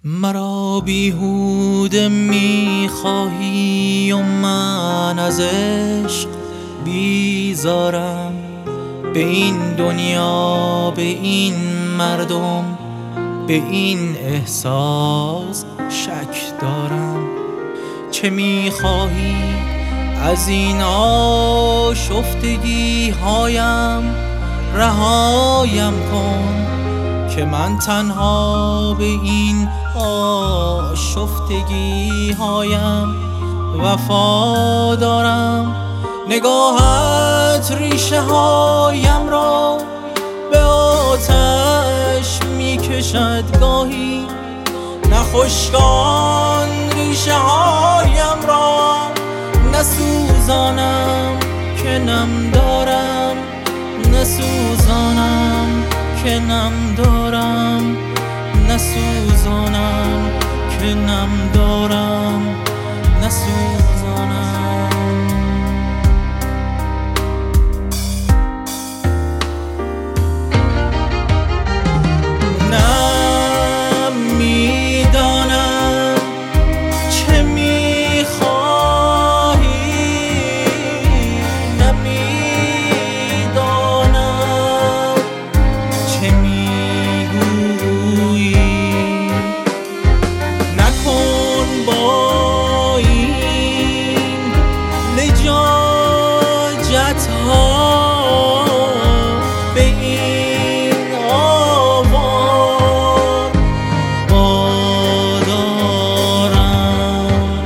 مرا بیهوده میخواهی و من از عشق بیزارم. به این دنیا، به این مردم، به این احساس شک دارم. چه میخواهی از این آشفتگی هایم؟ رهایم کن که من تنها به این آشفتگی هایم وفا دارم. نگاهت ریشه هایم را به آتش میکشد گاهی، نخشکان ریشه هایم را نسوزانم که نم دارم، نسوزانم که نم دارم، نسوزانم که نم دارم، نسوزانم. نمیدانم چه میخواهی، نمیدانم چه میگویی. نکن با این لجاجت ها به این آوار وادارم.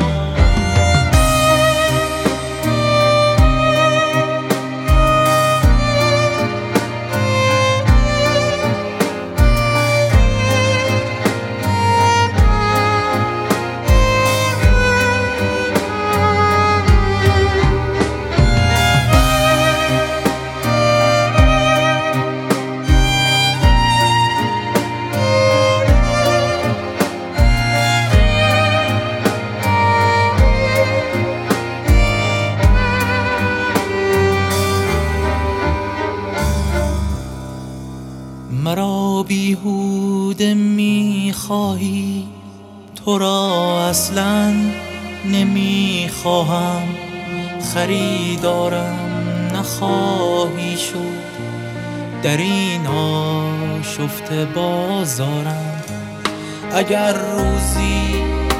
مرا بیهوده میخواهی، تو را اصلا نمیخواهم. خریدارم نخواهی شد در این آشفته بازارم. اگر روزی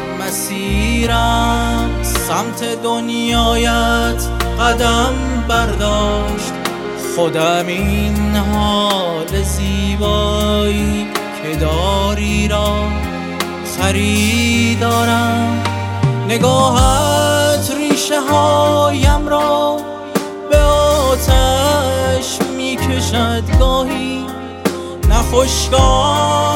مسیرم سمت دنیایت قدم برداشت، خودم این حال زیبایی که داری را خریدارم. نگاهت ریشه هایم را به آتش میکشد گاهی، نخشکان